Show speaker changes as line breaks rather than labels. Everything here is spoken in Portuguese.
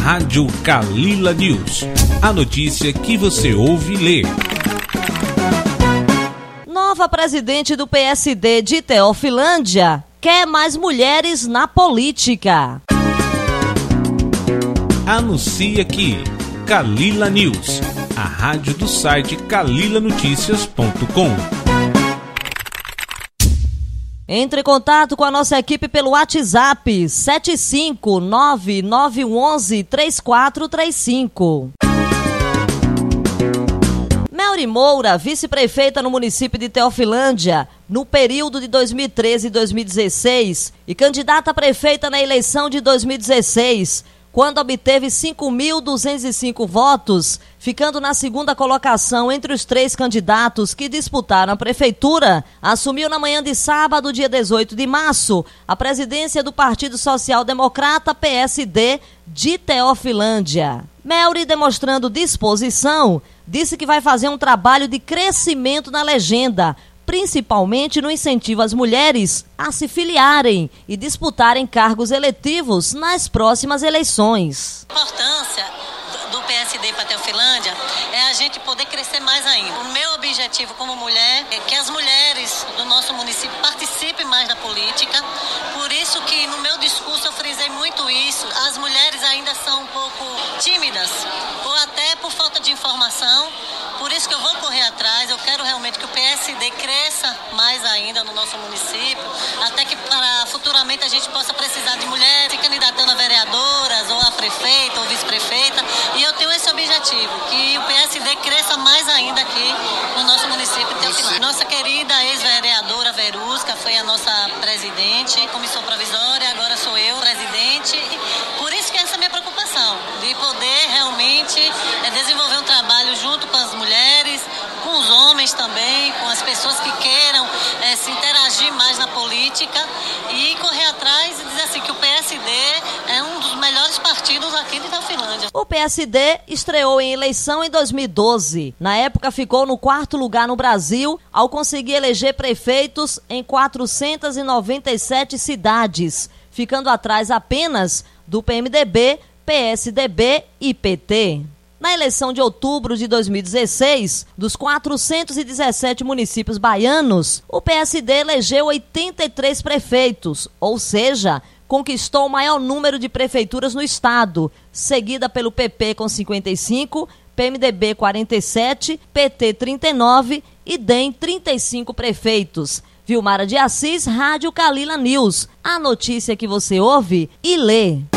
Rádio Kalila News. A notícia que você ouve e lê.
Nova presidente do PSD de Teofilândia quer mais mulheres na política.
Anuncia aqui, Kalila News, a rádio do site kalilanoticias.com.
Entre em contato com a nossa equipe pelo WhatsApp 75991113435. Melry Moura, vice-prefeita no município de Teofilândia, no período de 2013 e 2016, e candidata a prefeita na eleição de 2016, quando obteve 5.205 votos, ficando na segunda colocação entre os 3 candidatos que disputaram a prefeitura, assumiu na manhã de sábado, dia 18 de março, a presidência do Partido Social Democrata, PSD, de Teofilândia. Melry, demonstrando disposição, disse que vai fazer um trabalho de crescimento na legenda, principalmente no incentivo às mulheres a se filiarem e disputarem cargos eletivos nas próximas eleições.
A importância do PSD para Teofilândia é a gente poder crescer mais ainda. O meu objetivo como mulher é que as mulheres do nosso município participem mais da política, por isso que no meu discurso eu frisei muito isso. As mulheres ainda são um pouco tímidas, ou até por falta de informação. Por isso que eu vou correr atrás, eu quero realmente que o PSD cresça mais ainda no nosso município, até que para futuramente a gente possa precisar de mulheres se candidatando a vereadoras, ou a prefeita, ou vice-prefeita, e eu tenho esse objetivo, que o PSD cresça mais ainda aqui no nosso município de Teofilândia. Nossa querida ex-vereadora Verusca foi a nossa presidente, comissão provisória, agora sou eu, presidente, por isso que essa é a minha preocupação, de poder realmente desenvolver um trabalho junto com as mulheres, com os homens também, com as pessoas que queiram se interagir mais na política e correr atrás e dizer assim que o PSD é um dos melhores partidos aqui de Teofilândia.
O PSD estreou em eleição em 2012. Na época ficou no 4º lugar no Brasil, ao conseguir eleger prefeitos em 497 cidades, ficando atrás apenas do PMDB, PSDB e PT. Na eleição de outubro de 2016, dos 417 municípios baianos, o PSD elegeu 83 prefeitos, ou seja, conquistou o maior número de prefeituras no estado, seguida pelo PP com 55, PMDB 47, PT 39 e DEM 35 prefeitos. Vilmara de Assis, Rádio Kalila News. A notícia que você ouve e lê.